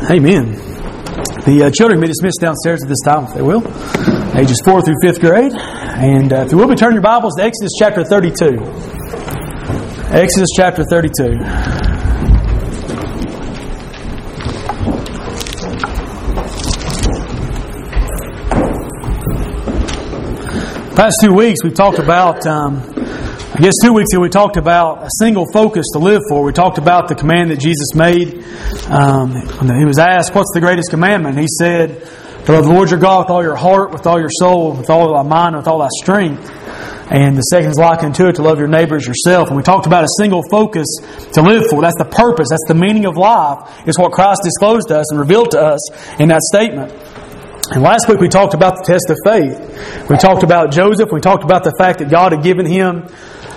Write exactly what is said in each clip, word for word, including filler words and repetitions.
Amen. The uh, children may be dismissed downstairs at this time, if they will. Ages four through fifth grade. And uh, if you will be turning your Bibles to Exodus chapter thirty-two. Exodus chapter thirty-two. Past two weeks we've talked about, um, I guess two weeks ago we talked about a single focus to live for. We talked about the command that Jesus made. Um, he was asked, what's the greatest commandment? He said, to love the Lord your God with all your heart, with all your soul, with all thy mind, with all thy strength. And the second is like unto it, to love your neighbor as yourself. And we talked about a single focus to live for. That's the purpose. That's the meaning of life. It's what Christ disclosed to us and revealed to us in that statement. And last week we talked about the test of faith. We talked about Joseph. We talked about the fact that God had given him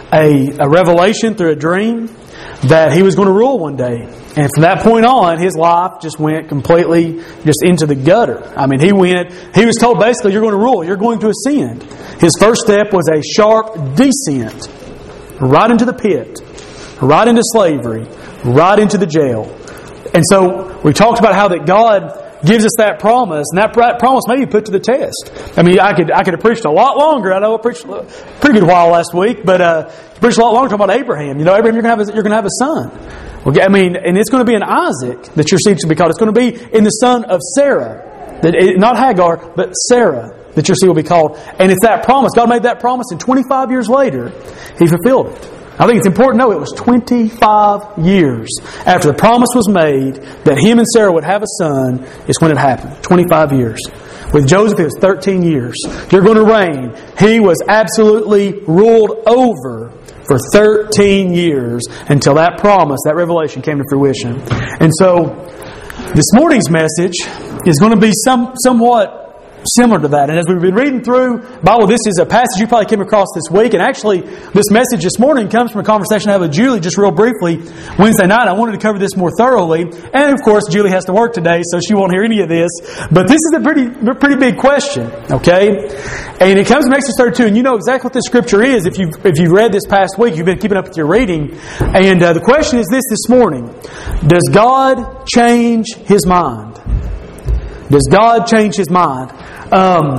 a, a revelation through a dream that he was going to rule one day. And from that point on, his life just went completely just into the gutter. I mean, he went, he was told basically, you're going to rule, you're going to ascend. His first step was a sharp descent, right into the pit, right into slavery, right into the jail. And so we talked about how that God gives us that promise, and that promise may be put to the test. I mean, I could I could have preached a lot longer. I know I preached a pretty good while last week, but uh, preached a lot longer talking about Abraham. You know, Abraham, you're going to have a, you're going to have a son. Well, I mean, and it's going to be in Isaac that your seed should be called. It's going to be in the son of Sarah, that it, not Hagar, but Sarah, that your seed will be called. And it's that promise. God made that promise, and twenty-five years later, He fulfilled it. I think it's important to know it was twenty-five years after the promise was made that him and Sarah would have a son is when it happened. twenty-five years. With Joseph, it was thirteen years. You're going to reign. He was absolutely ruled over for thirteen years until that promise, that revelation came to fruition. And so, this morning's message is going to be some somewhat similar to that. And as we've been reading through the Bible, this is a passage you probably came across this week. And actually, this message this morning comes from a conversation I had with Julie just real briefly Wednesday night. I wanted to cover this more thoroughly. And of course, Julie has to work today, so she won't hear any of this. But this is a pretty pretty big question, okay? And it comes from Exodus thirty-two. And you know exactly what this scripture is if you've, if you've read this past week. You've been keeping up with your reading. And uh, the question is this this morning. Does God change His mind? Does God change His mind? Um,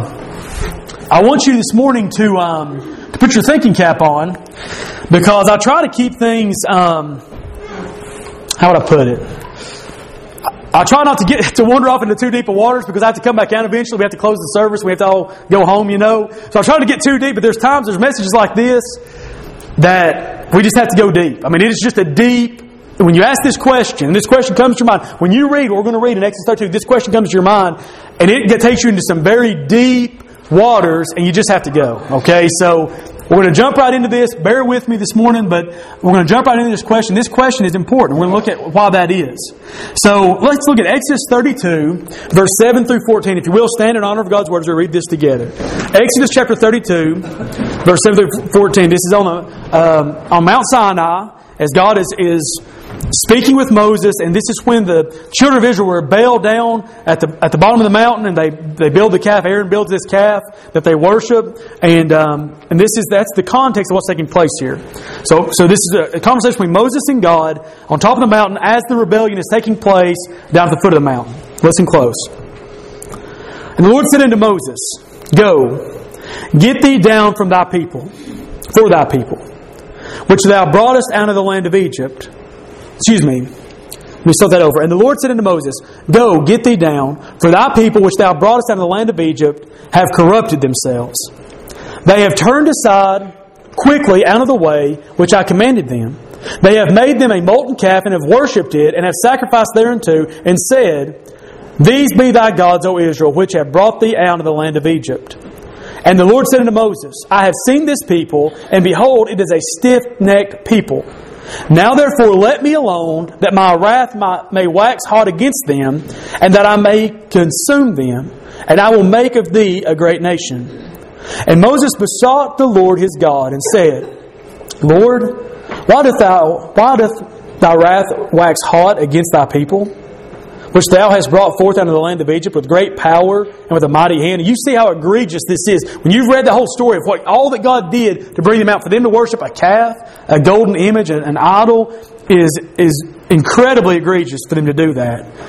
I want you this morning to um, to put your thinking cap on, because I try to keep things. Um, how would I put it? I try not to get to wander off into too deep of waters, because I have to come back out eventually. We have to close the service. We have to all go home, you know. So I try to get too deep, but there's times, there's messages like this that we just have to go deep. I mean, it is just a deep. When you ask this question, and this question comes to your mind, when you read what we're going to read in Exodus thirty-two, this question comes to your mind, and it takes you into some very deep waters, and you just have to go. Okay, so we're going to jump right into this. Bear with me this morning, but we're going to jump right into this question. This question is important. We're going to look at why that is. So let's look at Exodus thirty-two, verse seven through fourteen. If you will, stand in honor of God's Word as we read this together. Exodus chapter thirty-two, verse seven through fourteen. This is on the, um, on Mount Sinai, as God is is speaking with Moses, and this is when the children of Israel were bailed down at the at the bottom of the mountain, and they, they build the calf. Aaron builds this calf that they worship, and um, and this is that's the context of what's taking place here. So so this is a, a conversation between Moses and God on top of the mountain as the rebellion is taking place down at the foot of the mountain. Listen close. And the Lord said unto Moses, Go, get thee down from thy people, for thy people, which thou broughtest out of the land of Egypt. Excuse me. Let me start that over. And the Lord said unto Moses, Go, get thee down, for thy people which thou broughtest out of the land of Egypt have corrupted themselves. They have turned aside quickly out of the way which I commanded them. They have made them a molten calf, and have worshipped it, and have sacrificed thereunto, and said, These be thy gods, O Israel, which have brought thee out of the land of Egypt. And the Lord said unto Moses, I have seen this people, and behold, it is a stiff-necked people. Now therefore let me alone, that my wrath may wax hot against them, and that I may consume them, and I will make of thee a great nation. And Moses besought the Lord his God, and said, Lord, why doth thou why doth thy wrath wax hot against thy people, which thou hast brought forth out of the land of Egypt with great power and with a mighty hand? And you see how egregious this is. When you've read the whole story of what all that God did to bring them out, for them to worship a calf, a golden image, an idol, is, is incredibly egregious for them to do that.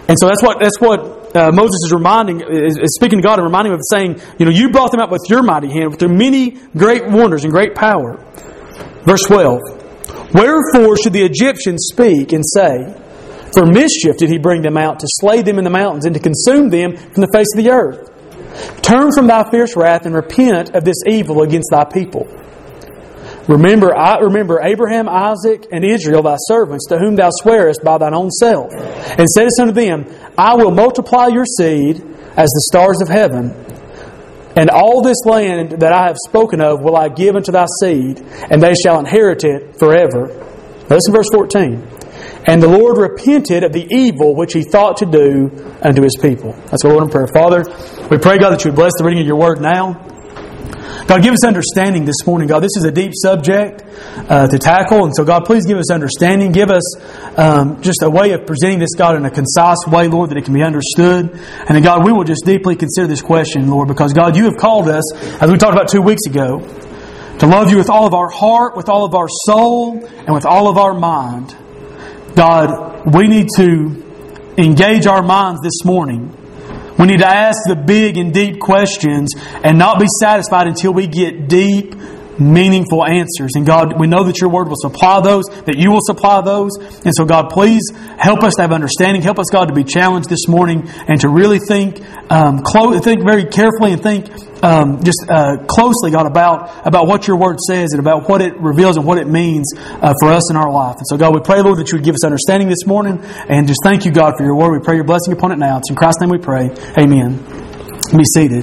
And so that's what that's what uh, Moses is reminding, is, is speaking to God and reminding him of, saying, you know, you brought them out with your mighty hand, with their many great wonders and great power. Verse twelve. Wherefore should the Egyptians speak and say, for mischief did he bring them out, to slay them in the mountains, and to consume them from the face of the earth? Turn from thy fierce wrath, and repent of this evil against thy people. Remember, I remember Abraham, Isaac, and Israel, thy servants, to whom thou swearest by thine own self, and saidst unto them, I will multiply your seed as the stars of heaven, and all this land that I have spoken of will I give unto thy seed, and they shall inherit it forever. Listen to verse fourteen. And the Lord repented of the evil which he thought to do unto his people. Let's go in prayer. Father, we pray, God, that you would bless the reading of your word now. God, give us understanding this morning. God, this is a deep subject uh, to tackle. And so, God, please give us understanding. Give us um, just a way of presenting this, God, in a concise way, Lord, that it can be understood. And then, God, we will just deeply consider this question, Lord, because, God, you have called us, as we talked about two weeks ago, to love you with all of our heart, with all of our soul, and with all of our mind. God, we need to engage our minds this morning. We need to ask the big and deep questions and not be satisfied until we get deep, meaningful answers. And God, we know that your word will supply those, that you will supply those. And so, God, please help us to have understanding. Help us, God, to be challenged this morning and to really think, um, clo- think very carefully and think um, just uh, closely, God, about, about what your word says and about what it reveals and what it means uh, for us in our life. And so, God, we pray, Lord, that you would give us understanding this morning. And just thank you, God, for your word. We pray your blessing upon it now. It's in Christ's name we pray. Amen. Be seated.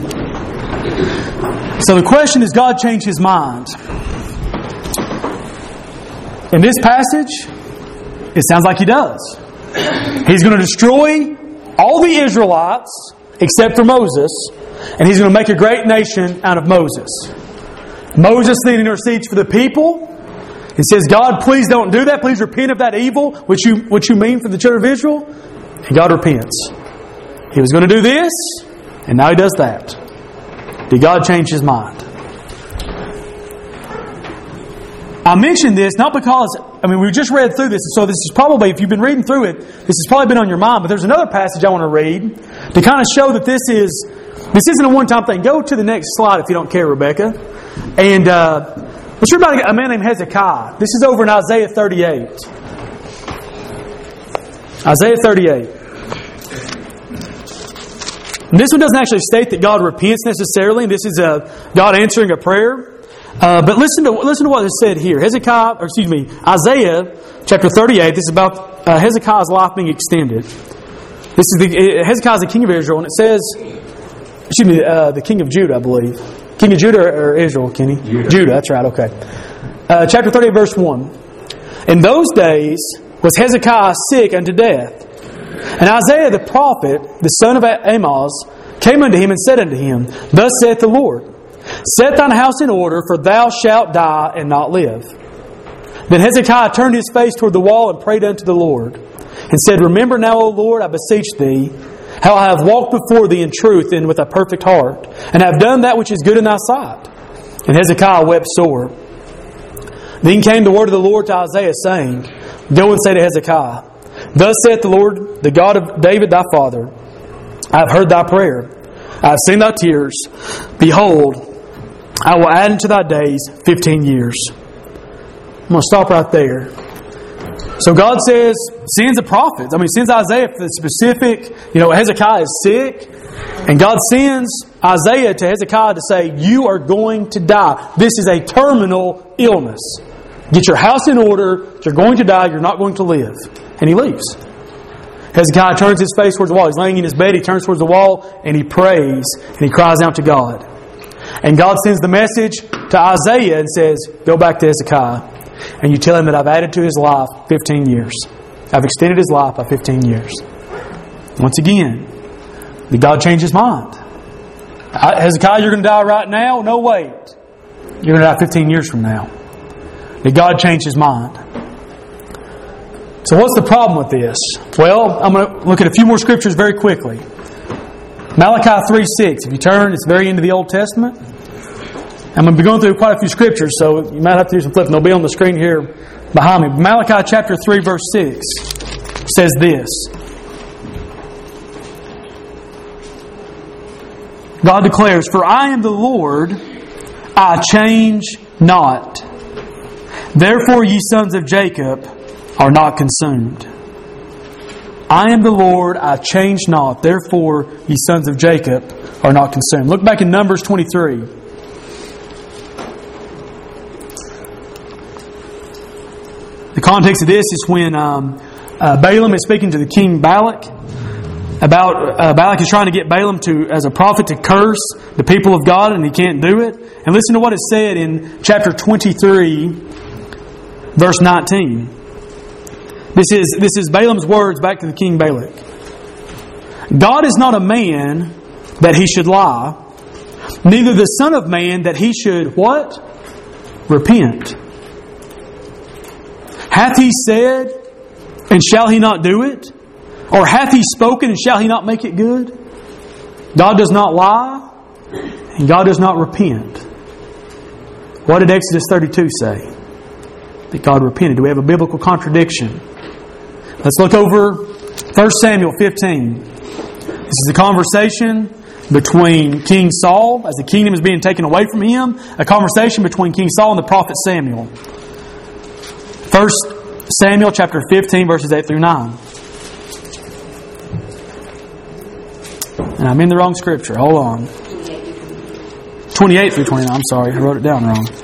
So the question is, God changed his mind. In this passage, it sounds like he does. He's going to destroy all the Israelites except for Moses, and he's going to make a great nation out of Moses. Moses then intercedes for the people. He says, God, please don't do that. Please repent of that evil which you, which you mean for the children of Israel. And God repents. He was going to do this, and now he does that. Did God change his mind? I mention this not because, I mean, we just read through this, so this is probably, if you've been reading through it, this has probably been on your mind, but there's another passage I want to read to kind of show that this is, this isn't a one-time thing. Go to the next slide if you don't care, Rebecca. And uh, let's read about a man named Hezekiah. This is over in Isaiah thirty-eight. Isaiah thirty-eight. And this one doesn't actually state that God repents necessarily. This is a God answering a prayer. Uh, but listen to listen to what is said here. Hezekiah, or excuse me, Isaiah chapter thirty-eight. This is about uh, Hezekiah's life being extended. This is the Hezekiah is the king of Israel, and it says, excuse me, uh, the king of Judah, I believe. King of Judah or Israel, Kenny? Judah. Judah, that's right. Okay. Uh, chapter thirty-eight, verse one. In those days was Hezekiah sick unto death. And Isaiah the prophet, the son of Amoz, came unto him and said unto him, Thus saith the Lord, Set thine house in order, for thou shalt die and not live. Then Hezekiah turned his face toward the wall and prayed unto the Lord, and said, Remember now, O Lord, I beseech thee, how I have walked before thee in truth and with a perfect heart, and have done that which is good in thy sight. And Hezekiah wept sore. Then came the word of the Lord to Isaiah, saying, Go and say to Hezekiah, Thus saith the Lord, the God of David thy father, I have heard thy prayer. I have seen thy tears. Behold, I will add unto thy days fifteen years. I'm going to stop right there. So God says, sends a prophet. I mean, sends Isaiah for the specific, you know, Hezekiah is sick. And God sends Isaiah to Hezekiah to say, you are going to die. This is a terminal illness. Get your house in order. You're going to die. You're not going to live. And he leaves. Hezekiah turns his face towards the wall. He's laying in his bed. He turns towards the wall and he prays and he cries out to God. And God sends the message to Isaiah and says, go back to Hezekiah and you tell him that I've added to his life fifteen years. I've extended his life by fifteen years. Once again, did God change his mind? Hezekiah, you're going to die right now? No, wait. You're going to die fifteen years from now. Did God change his mind? So what's the problem with this? Well, I'm going to look at a few more scriptures very quickly. Malachi three six. If you turn, it's the very end of the Old Testament. I'm going to be going through quite a few scriptures, so you might have to do some flipping. They'll be on the screen here behind me. Malachi chapter three verse six says this. God declares, "For I am the Lord, I change not. Therefore ye sons of Jacob are not consumed. I am the Lord, I change not. Therefore ye sons of Jacob are not consumed." Look back in Numbers twenty-three. The context of this is when um, uh, Balaam is speaking to the king Balak. About uh, Balak is trying to get Balaam to, as a prophet, to curse the people of God, and he can't do it. And listen to what is said in chapter twenty-three, verse nineteen. This is this is Balaam's words back to the king Balak. "God is not a man that he should lie, neither the son of man that he should" what? "Repent. Hath he said, and shall he not do it? Or hath he spoken, and shall he not make it good?" God does not lie, and God does not repent. What did Exodus thirty-two say? That God repented. Do we have a biblical contradiction? Let's look over First Samuel fifteen. This is a conversation between King Saul, as the kingdom is being taken away from him. A conversation between King Saul and the prophet Samuel. First Samuel chapter fifteen, verses eight through nine. And I'm in the wrong scripture. Hold on. twenty-eight through twenty-nine. I'm sorry. I wrote it down wrong.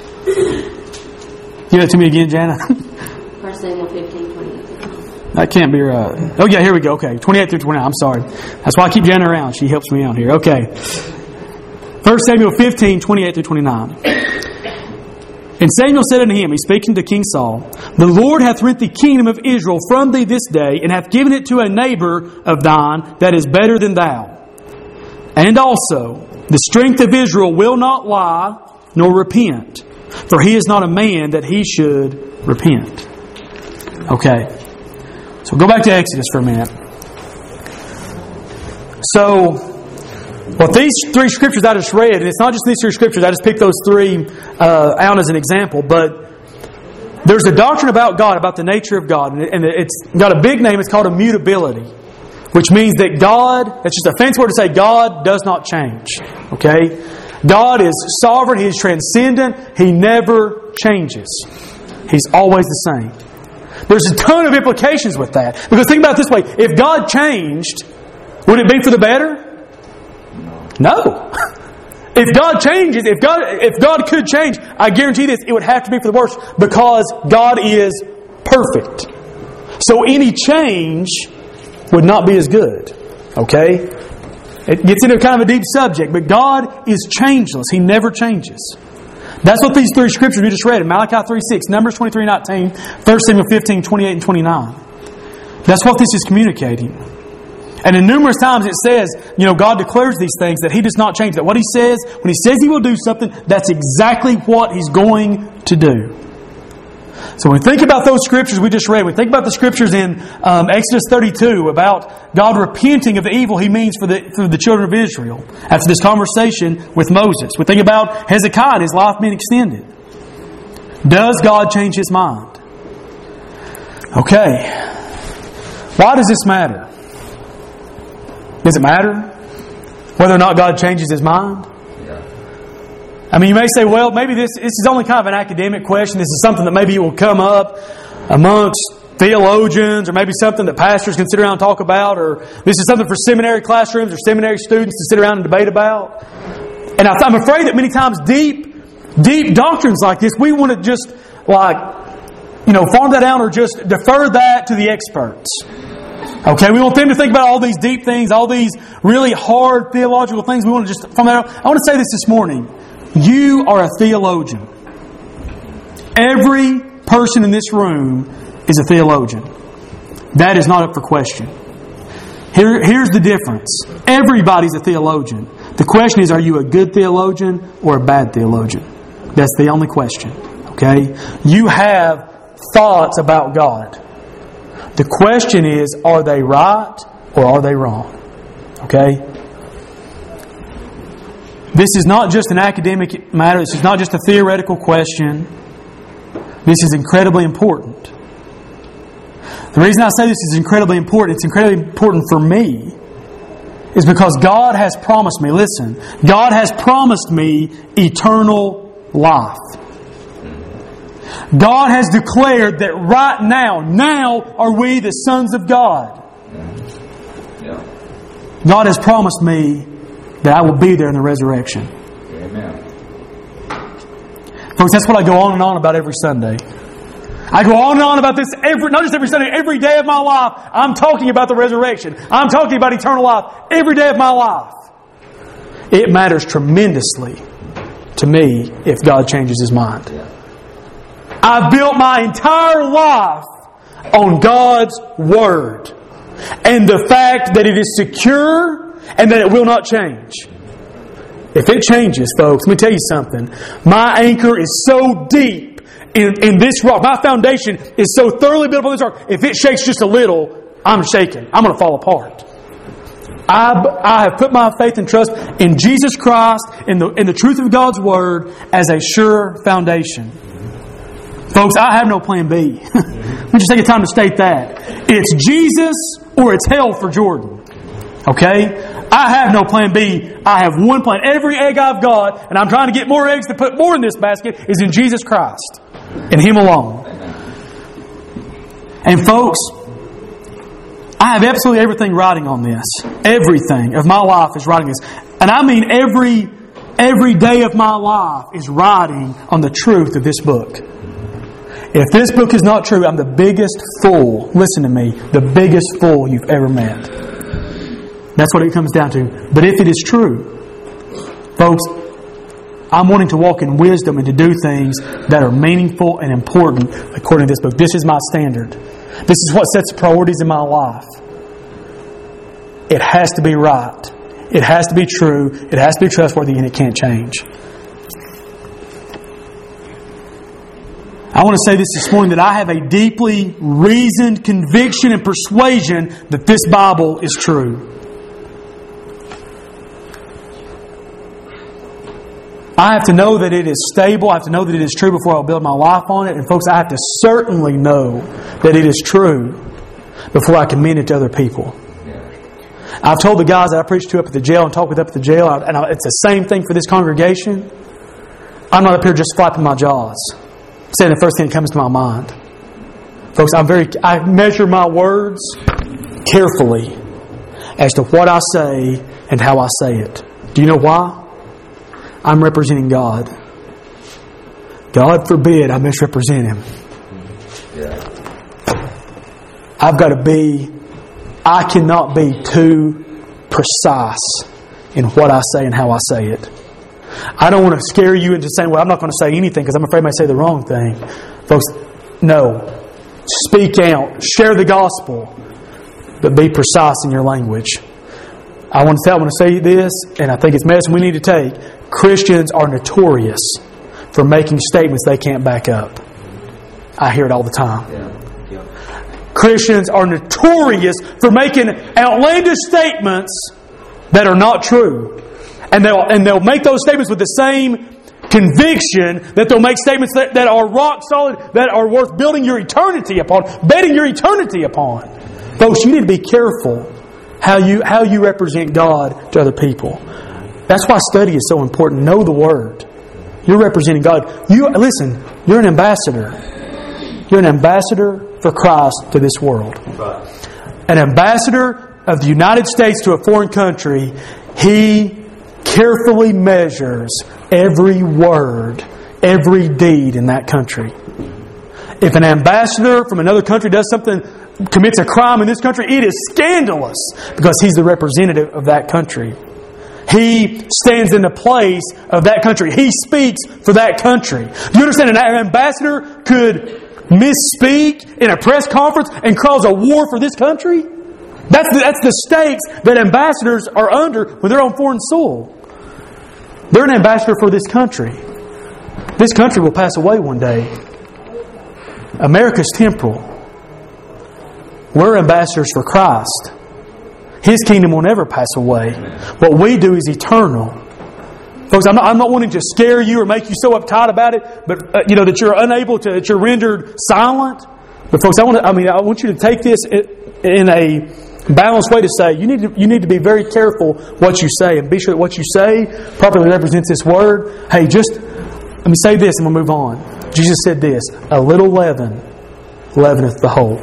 Give it to me again, Jana. First Samuel fifteen, twenty-eight. That can't be right. Oh, yeah, here we go. Okay. twenty-eight through twenty-nine. I'm sorry. That's why I keep Jana around. She helps me out here. Okay. First Samuel fifteen, twenty-eight through twenty-nine. "And Samuel said unto him," he's speaking to King Saul, "The Lord hath rent the kingdom of Israel from thee this day, and hath given it to a neighbor of thine that is better than thou. And also, the strength of Israel will not lie, nor repent. For he is not a man that he should repent." Okay. So go back to Exodus for a minute. So, well, these three scriptures I just read, and it's not just these three scriptures, I just picked those three uh, out as an example, but there's a doctrine about God, about the nature of God, and it's got a big name, it's called immutability, which means that God, it's just a fancy word to say God does not change. Okay? God is sovereign, He is transcendent, He never changes. He's always the same. There's a ton of implications with that. Because think about it this way, if God changed, would it be for the better? No. If God changes, if God if God could change, I guarantee this, it would have to be for the worse, because God is perfect. So any change would not be as good. Okay? It gets into kind of a deep subject, but God is changeless. He never changes. That's what these three scriptures we just read in Malachi three six, Numbers twenty-three nineteen, First Samuel fifteen, twenty-eight and twenty-nine. That's what this is communicating. And in numerous times it says, you know, God declares these things, that He does not change. That what He says, when He says He will do something, that's exactly what He's going to do. So when we think about those scriptures we just read, we think about the scriptures in um, Exodus thirty-two about God repenting of the evil He means for the, for the children of Israel after this conversation with Moses. We think about Hezekiah and his life being extended. Does God change His mind? Okay. Why does this matter? Does it matter whether or not God changes His mind? I mean, you may say, well, maybe this, this is only kind of an academic question. This is something that maybe will come up amongst theologians, or maybe something that pastors can sit around and talk about, or this is something for seminary classrooms or seminary students to sit around and debate about. And I'm afraid that many times deep, deep doctrines like this, we want to just like, you know, farm that out or just defer that to the experts. Okay, we want them to think about all these deep things, all these really hard theological things. We want to just farm that out. I want to say this this morning. You are a theologian. Every person in this room is a theologian. That is not up for question. Here, here's the difference. Everybody's a theologian. The question is, are you a good theologian or a bad theologian? That's the only question. Okay? You have thoughts about God. The question is, are they right or are they wrong? Okay? This is not just an academic matter. This is not just a theoretical question. This is incredibly important. The reason I say this is incredibly important, it's incredibly important for me, is because God has promised me, listen, God has promised me eternal life. God has declared that right now, now are we the sons of God. God has promised me that I will be there in the resurrection. Amen. Folks, that's what I go on and on about every Sunday. I go on and on about this every, not just every Sunday, every day of my life. I'm talking about the resurrection. I'm talking about eternal life every day of my life. It matters tremendously to me if God changes His mind. I've built my entire life on God's Word and the fact that it is secure and that it will not change. If it changes, folks, let me tell you something. My anchor is so deep In, in this rock. My foundation is so thoroughly built upon this rock. If it shakes just a little, I'm shaking. I'm going to fall apart. I, I have put my faith and trust in Jesus Christ, in the, in the truth of God's Word, as a sure foundation. Folks, I have no plan B. Let me just take a time to state that. It's Jesus or it's hell for Jordan. Okay? I have no plan B. I have one plan. Every egg I've got, and I'm trying to get more eggs to put more in this basket, is in Jesus Christ. And Him alone. And folks, I have absolutely everything riding on this. Everything of my life is riding this. And I mean every every day of my life is riding on the truth of this book. If this book is not true, I'm the biggest fool. Listen to me. The biggest fool you've ever met. That's what it comes down to. But if it is true, folks, I'm wanting to walk in wisdom and to do things that are meaningful and important according to this book. This is my standard. This is what sets priorities in my life. It has to be right. It has to be true. It has to be trustworthy, and it can't change. I want to say this this morning, that I have a deeply reasoned conviction and persuasion that this Bible is true. I have to know that it is stable. I have to know that it is true before I'll build my life on it. And folks, I have to certainly know that it is true before I commend it to other people. I've told the guys that I preach to up at the jail and talk with up at the jail, and it's the same thing for this congregation. I'm not up here just flapping my jaws, saying the first thing that comes to my mind. Folks, I'm very, I measure my words carefully as to what I say and how I say it. Do you know why? I'm representing God. God forbid I misrepresent Him. I've got to be, I cannot be too precise in what I say and how I say it. I don't want to scare you into saying, well, I'm not going to say anything because I'm afraid I may say the wrong thing. Folks, no. Speak out. Share the gospel. But be precise in your language. I want to tell, I want to say this, and I think it's medicine we need to take. Christians are notorious for making statements they can't back up. I hear it all the time. Yeah. Yeah. Christians are notorious for making outlandish statements that are not true. And they'll, and they'll make those statements with the same conviction that they'll make statements that, that are rock solid, that are worth building your eternity upon, betting your eternity upon. Folks, you need to be careful how you how you represent God to other people. That's why study is so important. Know the Word. You're representing God. You listen, you're an ambassador. You're an ambassador for Christ to this world. An ambassador of the United States to a foreign country, he carefully measures every word, every deed in that country. If an ambassador from another country does something, commits a crime in this country, it is scandalous because he's the representative of that country. He stands in the place of that country. He speaks for that country. Do you understand? An ambassador could misspeak in a press conference and cause a war for this country? That's the, that's the stakes that ambassadors are under when they're on foreign soil. They're an ambassador for this country. This country will pass away one day. America's temporal. We're ambassadors for Christ. His kingdom will never pass away. What we do is eternal. Folks, I'm not, I'm not wanting to scare you or make you so uptight about it, but uh, you know that you're unable to, that you're rendered silent. But folks, I want to, I mean, I want you to take this in a balanced way to say you need to, you need to be very careful what you say and be sure that what you say properly represents this word. Hey, just let me say this and we'll move on. Jesus said this, a little leaven leaveneth the whole.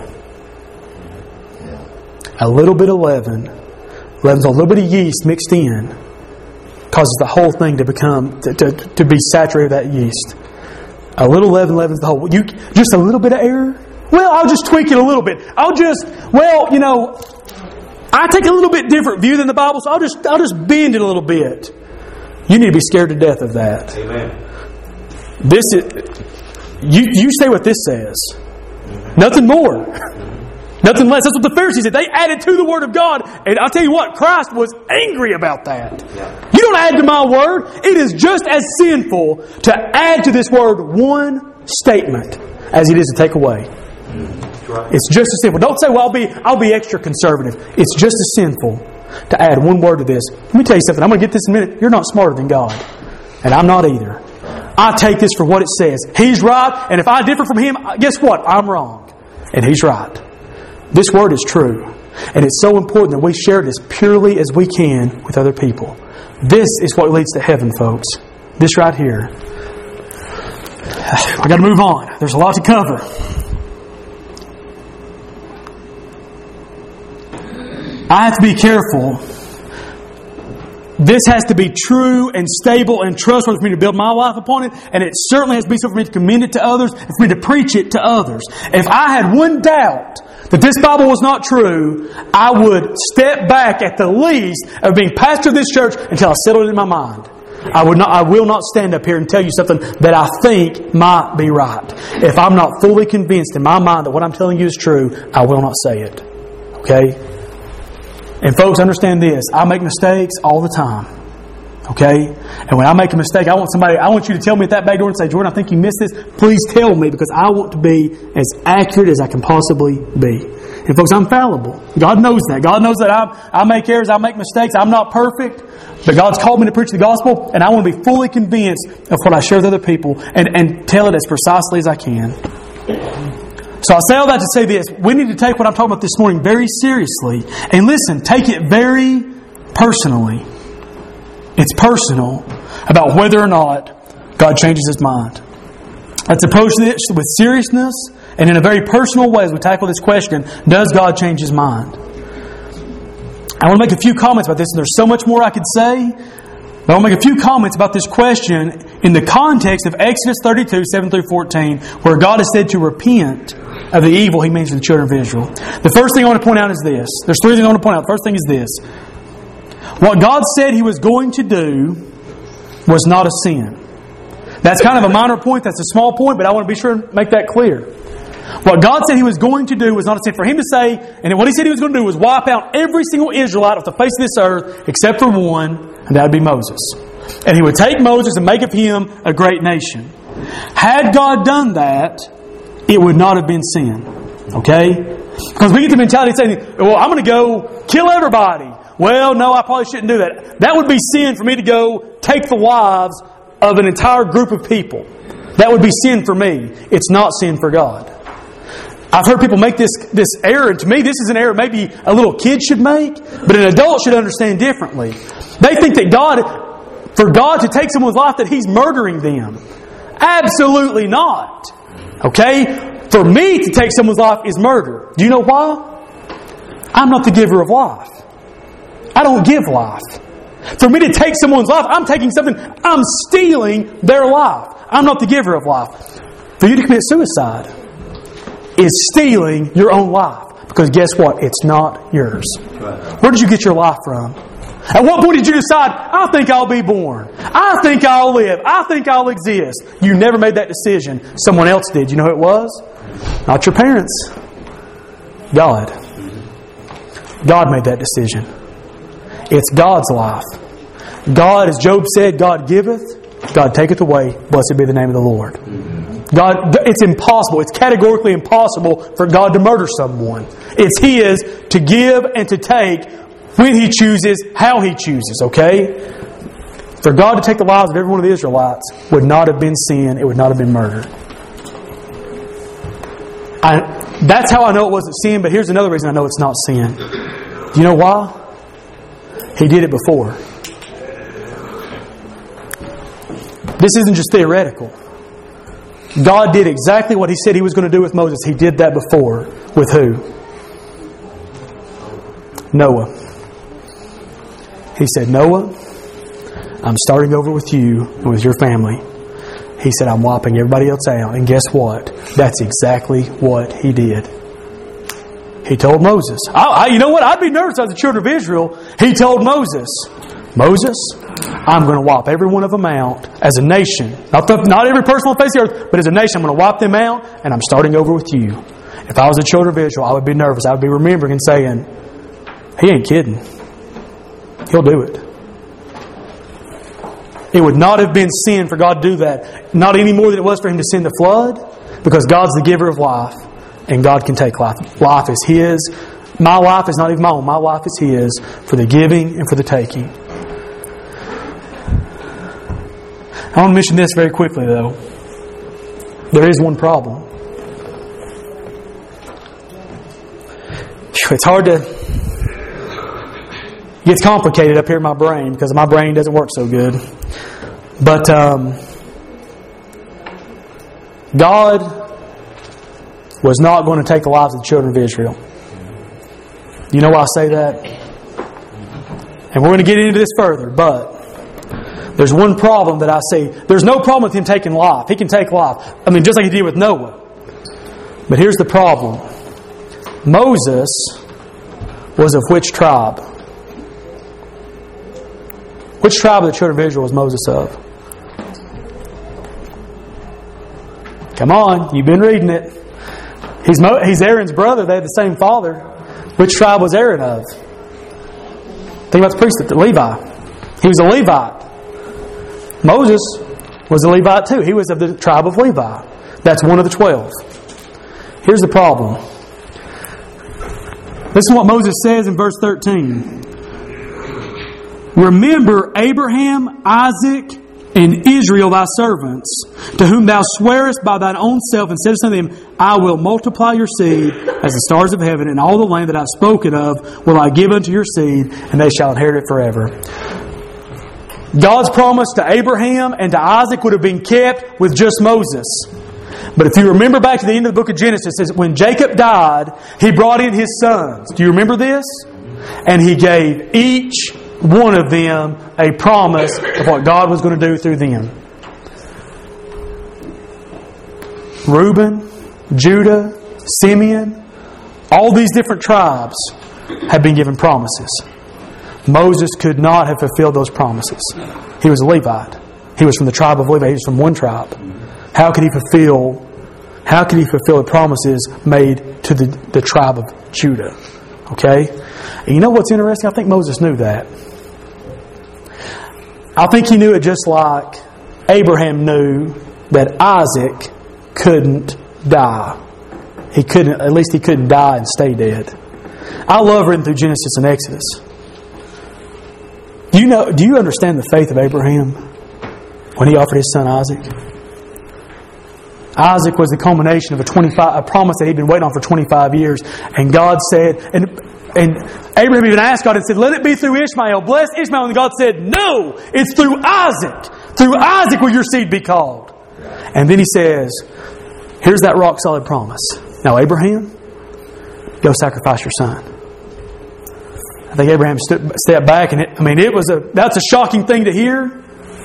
A little bit of leaven leavens a little bit of yeast mixed in, causes the whole thing to become to, to, to be saturated with that yeast. A little leaven leavens the whole. You just a little bit of error. Well, I'll just tweak it a little bit. I'll just well, you know, I take a little bit different view than the Bible, so I'll just I'll just bend it a little bit. You need to be scared to death of that. Amen. This is you. You say what this says. Nothing more. Nothing less. That's what the Pharisees did. They added to the Word of God. And I'll tell you what, Christ was angry about that. Yeah. You don't add to my Word. It is just as sinful to add to this Word one statement as it is to take away. Right. It's just as sinful. Don't say, well, I'll be, I'll be extra conservative. It's just as sinful to add one word to this. Let me tell you something. I'm going to get this in a minute. You're not smarter than God. And I'm not either. I take this for what it says. He's right. And if I differ from Him, guess what? I'm wrong. And He's right. This word is true. And it's so important that we share it as purely as we can with other people. This is what leads to heaven, folks. This right here. I got to move on. There's a lot to cover. I have to be careful. This has to be true and stable and trustworthy for me to build my life upon it. And it certainly has to be so for me to commend it to others and for me to preach it to others. If I had one doubt that this Bible was not true, I would step back at the least of being pastor of this church until I settled it in my mind. I would not. I will not stand up here and tell you something that I think might be right. If I'm not fully convinced in my mind that what I'm telling you is true, I will not say it. Okay? And folks, understand this. I make mistakes all the time. Okay? And when I make a mistake, I want somebody, I want you to tell me at that back door and say, Jordan, I think you missed this. Please tell me, because I want to be as accurate as I can possibly be. And folks, I'm fallible. God knows that. God knows that I, I make errors, I make mistakes. I'm not perfect. But God's called me to preach the gospel, and I want to be fully convinced of what I share with other people and, and tell it as precisely as I can. So I say all that to say this. We need to take what I'm talking about this morning very seriously. And listen, take it very personally. It's personal about whether or not God changes His mind. Let's approach this with seriousness and in a very personal way as we tackle this question, does God change His mind? I want to make a few comments about this, and there's so much more I could say, but I want to make a few comments about this question in the context of Exodus thirty-two, seven through fourteen, where God is said to repent of the evil He means to the children of Israel. The first thing I want to point out is this. There's three things I want to point out. The first thing is this. What God said He was going to do was not a sin. That's kind of a minor point. That's a small point, but I want to be sure to make that clear. What God said He was going to do was not a sin. For Him to say, and what He said He was going to do was wipe out every single Israelite off the face of this earth except for one, and that would be Moses. And He would take Moses and make of him a great nation. Had God done that, it would not have been sin. Okay? Because we get the mentality saying, well, I'm going to go kill everybody. Well, no, I probably shouldn't do that. That would be sin for me to go take the lives of an entire group of people. That would be sin for me. It's not sin for God. I've heard people make this, this error, and to me this is an error maybe a little kid should make, but an adult should understand differently. They think that God, for God to take someone's life, that He's murdering them. Absolutely not. Okay? For me to take someone's life is murder. Do you know why? I'm not the giver of life. I don't give life. For me to take someone's life, I'm taking something, I'm stealing their life. I'm not the giver of life. For you to commit suicide is stealing your own life. Because guess what? It's not yours. Where did you get your life from? At what point did you decide, I think I'll be born. I think I'll live. I think I'll exist. You never made that decision. Someone else did. You know who it was? Not your parents. God. God made that decision. It's God's life. God, as Job said, God giveth, God taketh away. Blessed be the name of the Lord. God, it's impossible. It's categorically impossible for God to murder someone. It's His to give and to take when He chooses, how He chooses, okay? For God to take the lives of every one of the Israelites would not have been sin. It would not have been murder. I, that's how I know it wasn't sin, but here's another reason I know it's not sin. Do you know why? He did it before. This isn't just theoretical. God did exactly what He said He was going to do with Moses. He did that before. With who? Noah. He said, Noah, I'm starting over with you and with your family. He said, I'm wiping everybody else out. And guess what? That's exactly what He did. He told Moses. I, I, you know what? I'd be nervous as the children of Israel. He told Moses, Moses, I'm going to wipe every one of them out as a nation. Not, the, not every person on the face of the earth, but as a nation, I'm going to wipe them out, and I'm starting over with you. If I was the children of Israel, I would be nervous. I would be remembering and saying, He ain't kidding. He'll do it. It would not have been sin for God to do that. Not any more than it was for Him to send the flood, because God's the giver of life, and God can take life. Life is His. My life is not even my own. My life is His for the giving and for the taking. I want to mention this very quickly, though. There is one problem. It's hard to... It gets complicated up here in my brain because my brain doesn't work so good. But um, God was not going to take the lives of the children of Israel. You know why I say that? And we're going to get into this further, but there's one problem that I see. There's no problem with Him taking life. He can take life. I mean, just like He did with Noah. But here's the problem. Moses was of which tribe? Which tribe of the children of Israel was Moses of? Come on, you've been reading it. He's, Mo- he's Aaron's brother. They had the same father. Which tribe was Aaron of? Think about the priesthood, Levi. He was a Levite. Moses was a Levite too. He was of the tribe of Levi. That's one of the twelve. Here's the problem. Listen to what Moses says in verse thirteen. Remember Abraham, Isaac, and Israel thy servants, to whom thou swearest by thine own self, and saidst unto them, I will multiply your seed as the stars of heaven, and all the land that I have spoken of will I give unto your seed, and they shall inherit it forever. God's promise to Abraham and to Isaac would have been kept with just Moses. But if you remember back to the end of the book of Genesis, it says when Jacob died, he brought in his sons. Do you remember this? And he gave each one of them a promise of what God was going to do through them. Reuben, Judah, Simeon, all these different tribes have been given promises. Moses could not have fulfilled those promises. He was a Levite. He was from the tribe of Levi. He was from one tribe. How could he fulfill How could he fulfill the promises made to the, the tribe of Judah? Okay? And you know what's interesting? I think Moses knew that. I think he knew it just like Abraham knew that Isaac couldn't die. He couldn't, at least he couldn't die and stay dead. I love reading through Genesis and Exodus. Do you know, do you understand the faith of Abraham when he offered his son Isaac? Isaac was the culmination of a twenty-five a promise that he'd been waiting on for twenty-five years. And God said, and and Abraham even asked God and said, let it be through Ishmael. Bless Ishmael. And God said, no, it's through Isaac. Through Isaac will your seed be called. And then he says, here's that rock solid promise. Now Abraham, go sacrifice your son. I think Abraham stood, stepped back, and it, I mean, it was a that's a shocking thing to hear.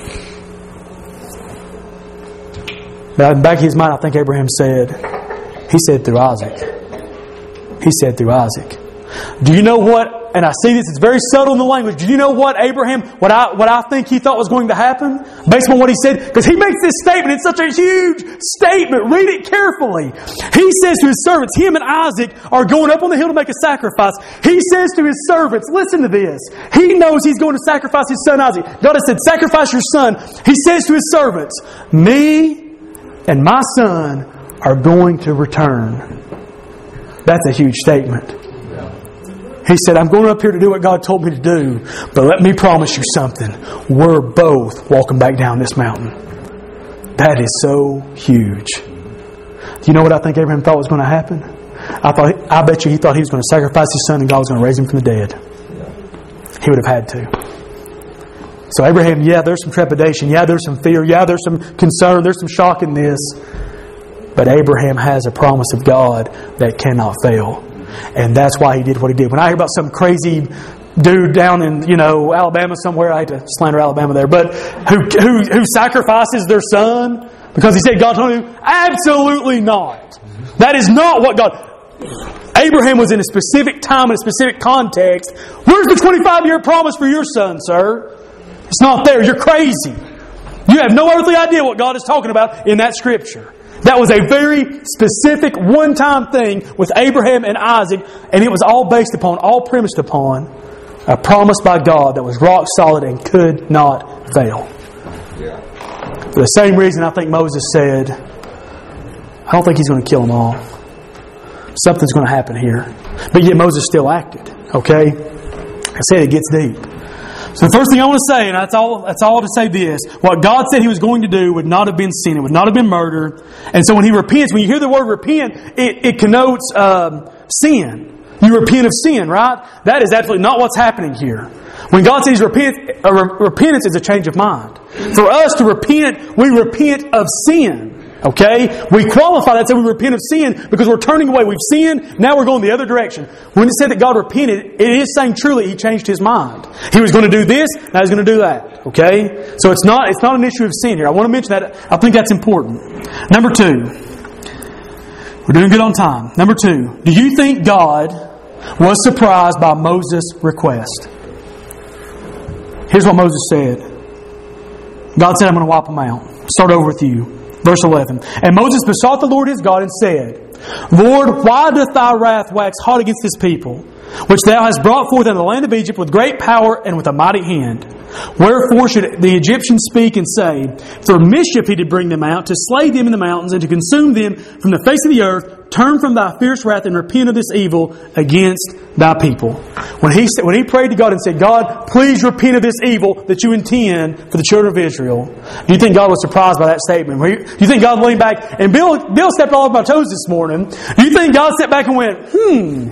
But in the back of his mind, I think Abraham said, he said through Isaac. He said through Isaac. Do you know what, and I see this, it's very subtle in the language. Do you know what Abraham, what I what I think he thought was going to happen? Based on what he said? Because he makes this statement, it's such a huge statement. Read it carefully. He says to his servants, him and Isaac are going up on the hill to make a sacrifice. He says to his servants, listen to this. He knows he's going to sacrifice his son Isaac. God has said, sacrifice your son. He says to his servants, me and my son are going to return. That's a huge statement. He said, I'm going up here to do what God told me to do, but let me promise you something. We're both walking back down this mountain. That is so huge. Do you know what I think Abraham thought was going to happen? I thought, I bet you he thought he was going to sacrifice his son and God was going to raise him from the dead. He would have had to. So Abraham, yeah, there's some trepidation. Yeah, there's some fear. Yeah, there's some concern. There's some shock in this. But Abraham has a promise of God that cannot fail. And that's why he did what he did. When I hear about some crazy dude down in, you know, Alabama somewhere, I hate to slander Alabama there, but who who, who sacrifices their son because he said God told him, absolutely not. That is not what God... Abraham was in a specific time, in a specific context. Where's the twenty-five-year promise for your son, sir? It's not there. You're crazy. You have no earthly idea what God is talking about in that Scripture. That was a very specific, one-time thing with Abraham and Isaac, and it was all based upon, all premised upon, a promise by God that was rock solid and could not fail. Yeah. For the same reason I think Moses said, I don't think he's going to kill them all. Something's going to happen here. But yet Moses still acted. Okay? I said it gets deep. So the first thing I want to say, and that's all, that's all to say this, what God said He was going to do would not have been sin. It would not have been murder. And so when He repents, when you hear the word repent, it, it connotes um, sin. You repent of sin, right? That is absolutely not what's happening here. When God says repent, uh, repentance is a change of mind. For us to repent, we repent of sin. Okay? We qualify that, so we repent of sin because we're turning away. We've sinned, now we're going the other direction. When it said that God repented, it is saying truly He changed His mind. He was going to do this, now He's going to do that. Okay? So it's not, it's not an issue of sin here. I want to mention that. I think that's important. Number two. We're doing good on time. Number two. Do you think God was surprised by Moses' request? Here's what Moses said. God said, I'm going to wipe them out. Start over with you. Verse eleven. And Moses besought the Lord his God and said, Lord, why doth thy wrath wax hot against this people, which thou hast brought forth in the land of Egypt with great power and with a mighty hand? Wherefore should the Egyptians speak and say, for mischief he did bring them out, to slay them in the mountains, and to consume them from the face of the earth? Turn from thy fierce wrath and repent of this evil against thy people. When he when he prayed to God and said, God, please repent of this evil that you intend for the children of Israel, do you think God was surprised by that statement? Do you think God leaned back? And Bill, Bill stepped all over my toes this morning. Do you think God stepped back and went, hmm,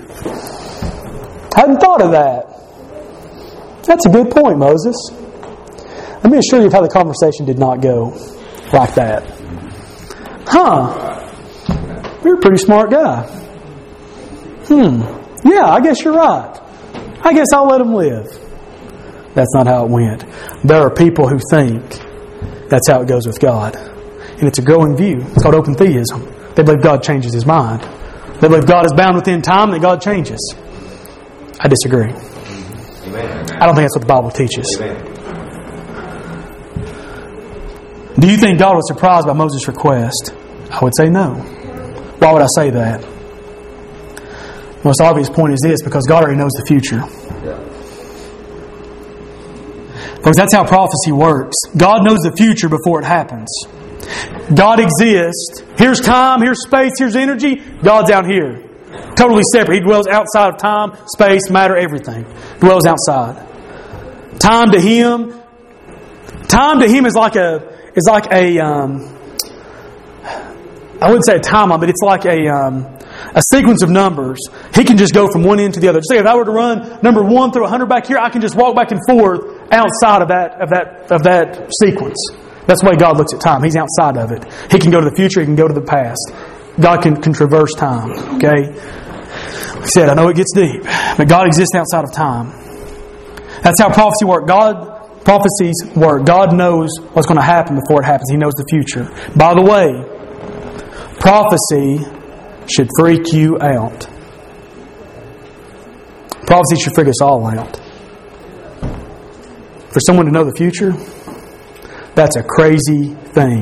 hadn't thought of that. That's a good point, Moses. Let me assure you of how the conversation did not go like that. Huh. You're a pretty smart guy. Hmm. Yeah, I guess you're right. I guess I'll let him live. That's not how it went. There are people who think that's how it goes with God. And it's a growing view. It's called open theism. They believe God changes His mind. They believe God is bound within time and that God changes. I disagree. Amen. I don't think that's what the Bible teaches. Amen. Do you think God was surprised by Moses' request? I would say no. Why would I say that? The most obvious point is this, because God already knows the future. Because that's how prophecy works. God knows the future before it happens. God exists. Here's time, here's space, here's energy. God's out here. Totally separate. He dwells outside of time, space, matter, everything. Dwells outside. Time to Him, time to Him is like a is like a um, I wouldn't say a timeline, but it's like a um, a sequence of numbers. He can just go from one end to the other. Just say if I were to run number one through a hundred back here, I can just walk back and forth outside of that of that of that sequence. That's the way God looks at time. He's outside of it. He can go to the future. He can go to the past. God can, can traverse time. Okay? Like I said, I know it gets deep, but God exists outside of time. That's how prophecy works. God prophecies work. God knows what's going to happen before it happens. He knows the future. By the way, prophecy should freak you out. Prophecy should freak us all out. For someone to know the future, that's a crazy thing.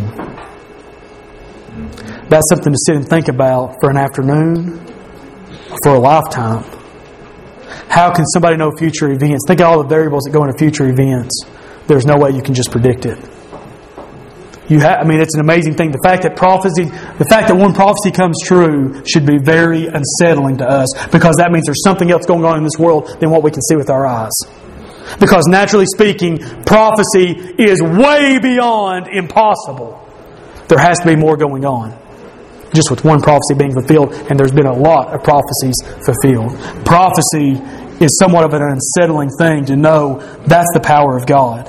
That's something to sit and think about for an afternoon, for a lifetime. How can somebody know future events? Think of all the variables that go into future events. There's no way you can just predict it. You ha- I mean, it's an amazing thing. The fact that prophecy, the fact that one prophecy comes true should be very unsettling to us, because that means there's something else going on in this world than what we can see with our eyes. Because naturally speaking, prophecy is way beyond impossible. There has to be more going on. just with one prophecy being fulfilled, and there's been a lot of prophecies fulfilled. Prophecy is somewhat of an unsettling thing to know that's the power of God.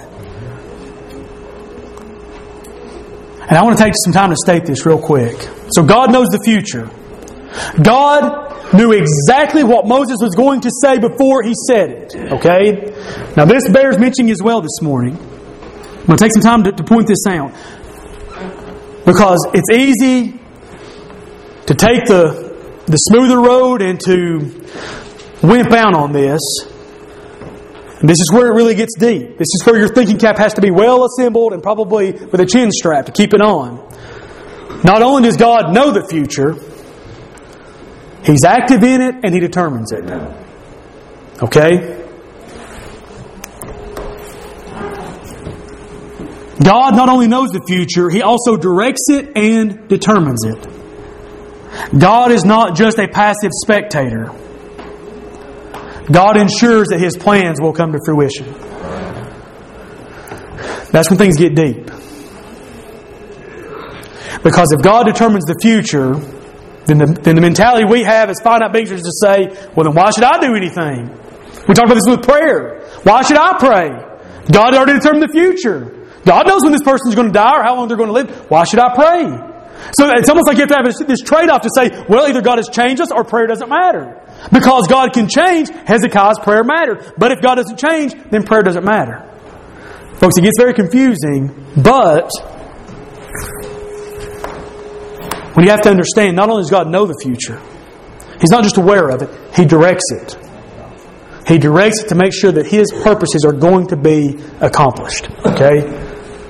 And I want to take some time to state this real quick. So God knows the future. God knew exactly what Moses was going to say before he said it. Okay? Now this bears mentioning as well this morning. I'm going to take some time to, to point this out. Because it's easy to take the, the smoother road and to wimp out on this. And this is where it really gets deep. This is where your thinking cap has to be well assembled and probably with a chin strap to keep it on. Not only does God know the future, He's active in it and He determines it. Okay? God not only knows the future, He also directs it and determines it. God is not just a passive spectator. God ensures that His plans will come to fruition. That's when things get deep. Because if God determines the future, then the, then the mentality we have as finite beings is to say, well then why should I do anything? We talk about this with prayer. Why should I pray? God already determined the future. God knows when this person is going to die or how long they're going to live. Why should I pray? So it's almost like you have to have this trade-off to say, well, either God has changed us or prayer doesn't matter. Because God can change, Hezekiah's prayer mattered. But if God doesn't change, then prayer doesn't matter. Folks, it gets very confusing, but when you have to understand, not only does God know the future, He's not just aware of it, He directs it. He directs it to make sure that His purposes are going to be accomplished. Okay?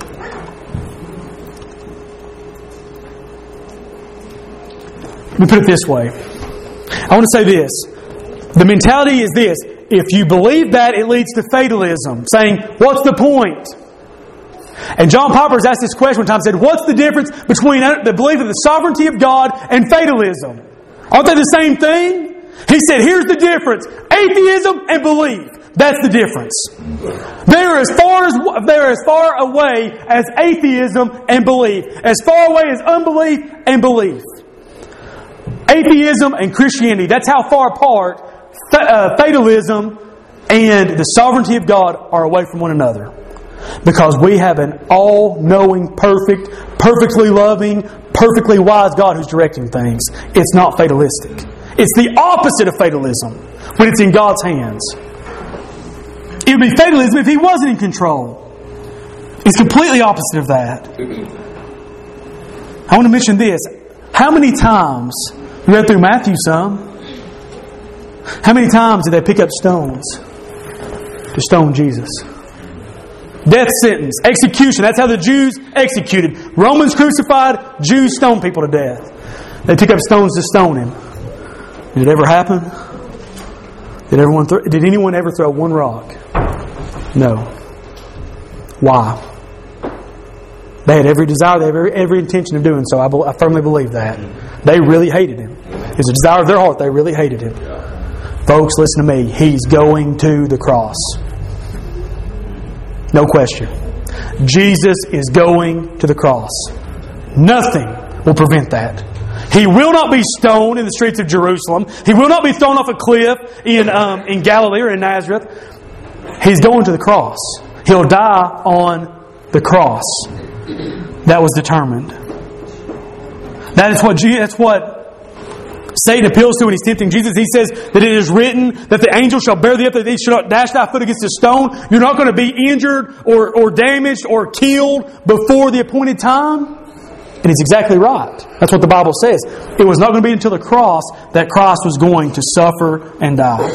Let me put it this way. I want to say this. The mentality is this. If you believe that, it leads to fatalism. Saying, what's the point? And John Piper has asked this question one time. Said, what's the difference between the belief of the sovereignty of God and fatalism? Aren't they the same thing? He said, here's the difference. Atheism and belief. That's the difference. They are as far as they are as far away as atheism and belief. As far away as unbelief and belief. Atheism and Christianity, that's how far apart uh, fatalism and the sovereignty of God are away from one another. Because we have an all-knowing, perfect, perfectly loving, perfectly wise God who's directing things. It's not fatalistic. It's the opposite of fatalism when it's in God's hands. It would be fatalism if He wasn't in control. It's completely opposite of that. I want to mention this. How many times, we read through Matthew some, how many times did they pick up stones to stone Jesus? Death sentence, execution. That's how the Jews executed. Romans crucified, Jews stoned people to death. They pick up stones to stone Him. Did it ever happen? Did everyone? Th- did anyone ever throw one rock? No. Why? They had every desire, they had every, every intention of doing so. I, be, I firmly believe that. They really hated Him. It's a desire of their heart. They really hated Him. Folks, listen to me. He's going to the cross. No question. Jesus is going to the cross. Nothing will prevent that. He will not be stoned in the streets of Jerusalem. He will not be thrown off a cliff in um, in Galilee or in Nazareth. He's going to the cross. He'll die on the cross. That was determined. That is what that's what Satan appeals to when he's tempting Jesus. He says that it is written that the angel shall bear thee up, that thee shall not dash thy foot against a stone. You're not going to be injured or, or damaged or killed before the appointed time. And he's exactly right. That's what the Bible says. It was not going to be until the cross that Christ was going to suffer and die.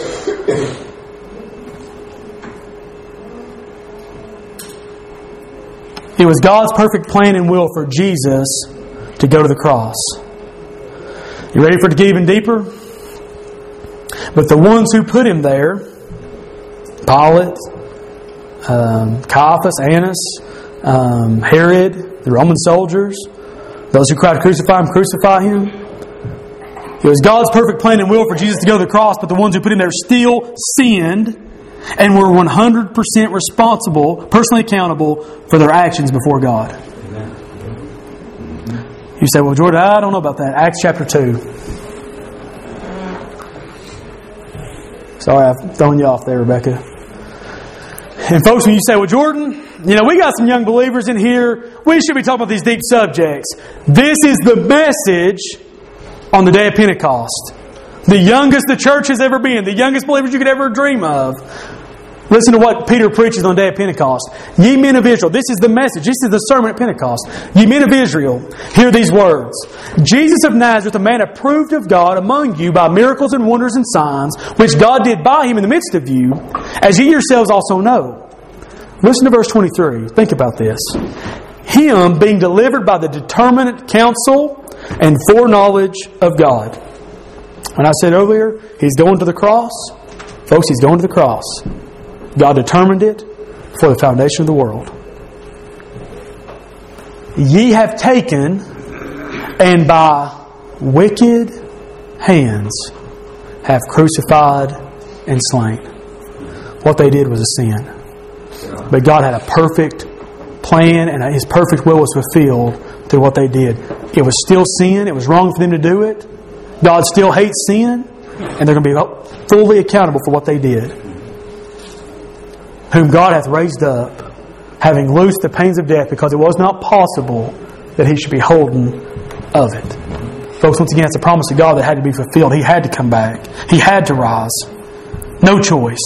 It was God's perfect plan and will for Jesus to go to the cross. You ready for it to get even deeper? But the ones who put Him there, Pilate, um, Caiaphas, Annas, um, Herod, the Roman soldiers, those who cried, crucify Him, crucify Him. It was God's perfect plan and will for Jesus to go to the cross, but the ones who put Him there still sinned and were one hundred percent responsible, personally accountable for their actions before God. You say, well, Jordan, I don't know about that. Acts chapter two. Sorry, I've thrown you off there, Rebecca. And folks, when you say, well, Jordan, you know, we got some young believers in here. We should be talking about these deep subjects. This is the message on the day of Pentecost. The youngest the church has ever been. The youngest believers you could ever dream of. Listen to what Peter preaches on the day of Pentecost. Ye men of Israel. This is the message. This is the sermon at Pentecost. Ye men of Israel, hear these words. Jesus of Nazareth, a man approved of God among you by miracles and wonders and signs, which God did by Him in the midst of you, as ye yourselves also know. Listen to verse twenty-three. Think about this. Him being delivered by the determinate counsel and foreknowledge of God. When I said earlier, He's going to the cross. Folks, He's going to the cross. God determined it for the foundation of the world. Ye have taken and by wicked hands have crucified and slain. What they did was a sin. But God had a perfect plan and His perfect will was fulfilled through what they did. It was still sin. It was wrong for them to do it. God still hates sin. And they're going to be fully accountable for what they did. Whom God hath raised up, having loosed the pains of death, because it was not possible that He should be holden of it. Folks, once again, it's a promise of God that had to be fulfilled. He had to come back. He had to rise. No choice.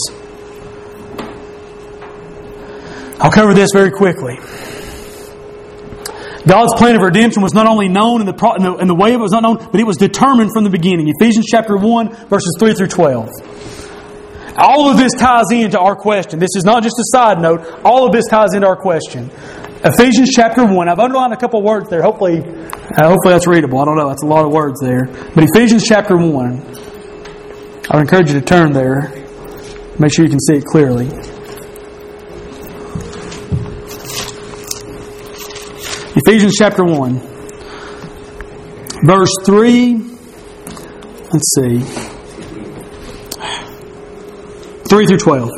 I'll cover this very quickly. God's plan of redemption was not only known in the, pro- in the, in the way it was not known, but it was determined from the beginning. Ephesians chapter one, verses three through twelve. All of this ties into our question. This is not just a side note. All of this ties into our question. Ephesians chapter one. I've underlined a couple of words there. Hopefully, uh, hopefully that's readable. I don't know. That's a lot of words there. But Ephesians chapter one. I would encourage you to turn there. Make sure you can see it clearly. Ephesians chapter one. Verse three. Let's see. three through twelve.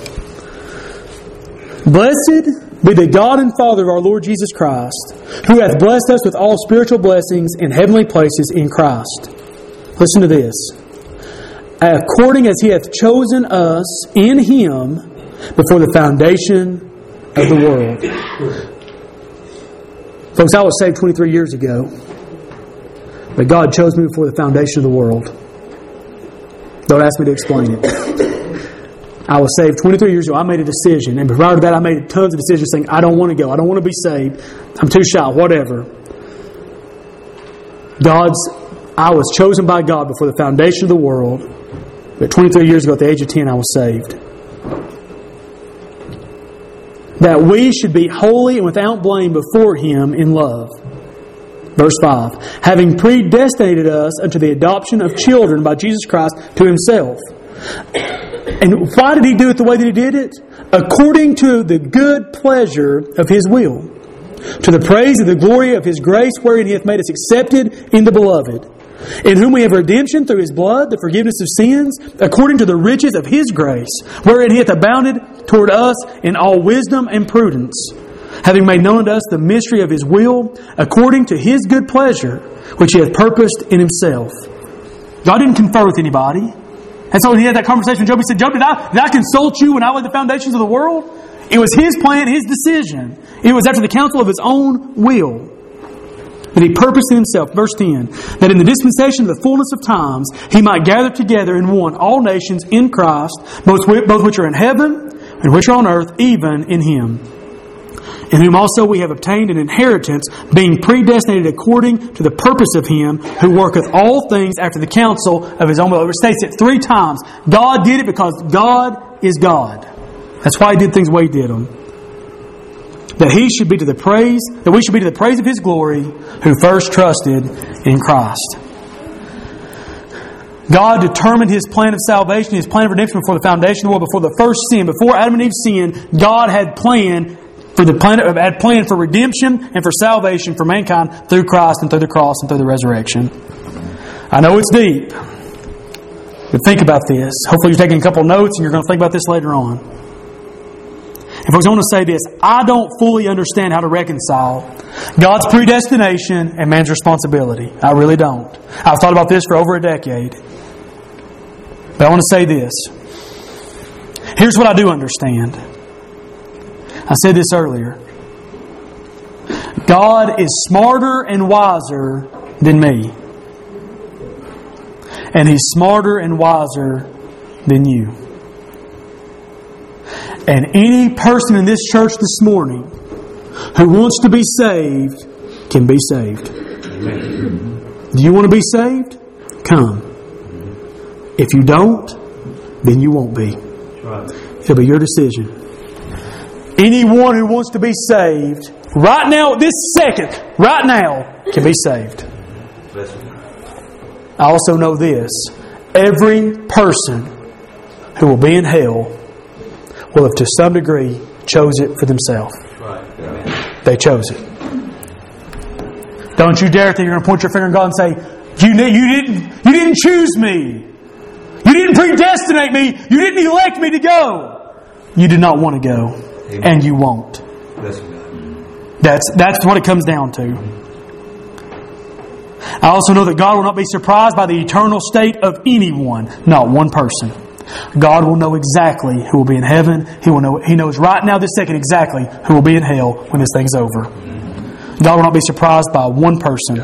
Blessed be the God and Father of our Lord Jesus Christ, who hath blessed us with all spiritual blessings in heavenly places in Christ. Listen to this. According as He hath chosen us in Him before the foundation of the world. Folks, I was saved twenty-three years ago. But God chose me before the foundation of the world. Don't ask me to explain it. I was saved twenty-three years ago. I made a decision. And prior to that, I made tons of decisions saying, I don't want to go. I don't want to be saved. I'm too shy. Whatever. God's, I was chosen by God before the foundation of the world. But twenty-three years ago, at the age of ten, I was saved. That we should be holy and without blame before Him in love. Verse five. Having predestinated us unto the adoption of children by Jesus Christ to Himself. And why did He do it the way that He did it? According to the good pleasure of His will. To the praise of the glory of His grace, wherein He hath made us accepted in the Beloved. In whom we have redemption through His blood, the forgiveness of sins, according to the riches of His grace, wherein He hath abounded toward us in all wisdom and prudence, having made known unto us the mystery of His will, according to His good pleasure, which He hath purposed in Himself. God didn't confer with anybody. And so when He had that conversation with Job, He said, Job, did I, did I consult you when I laid the foundations of the world? It was His plan, His decision. It was after the counsel of His own will. That He purposed in Himself, verse ten, that in the dispensation of the fullness of times He might gather together in one all nations in Christ, both both which are in heaven and which are on earth, even in Him. In whom also we have obtained an inheritance, being predestinated according to the purpose of Him who worketh all things after the counsel of His own will. It states it three times. God did it because God is God. That's why He did things the way He did them. That He should be to the praise, that we should be to the praise of His glory, who first trusted in Christ. God determined His plan of salvation, His plan of redemption before the foundation of the world, before the first sin, before Adam and Eve sinned. God had planned for the plan, had planned for redemption and for salvation for mankind through Christ and through the cross and through the resurrection. I know it's deep, but think about this. Hopefully, you're taking a couple of notes and you're going to think about this later on. And folks, I want to say this. I don't fully understand how to reconcile God's predestination and man's responsibility. I really don't. I've thought about this for over a decade. But I want to say this. Here's what I do understand. I said this earlier. God is smarter and wiser than me. And He's smarter and wiser than you. And any person in this church this morning who wants to be saved can be saved. Amen. Do you want to be saved? Come. If you don't, then you won't be. It'll be your decision. Anyone who wants to be saved, right now, this second, right now, can be saved. I also know this. Every person who will be in hell will have to some degree chose it for themselves. They chose it. Don't you dare think you're going to point your finger at God and say, you, you, didn't, you didn't choose me. You didn't predestinate me. You didn't elect me to go. You did not want to go. Amen. And you won't. That's, that's what it comes down to. I also know that God will not be surprised by the eternal state of anyone. Not one person. God will know exactly who will be in heaven. He will know. He knows right now, this second, exactly who will be in hell when this thing's over. God will not be surprised by one person.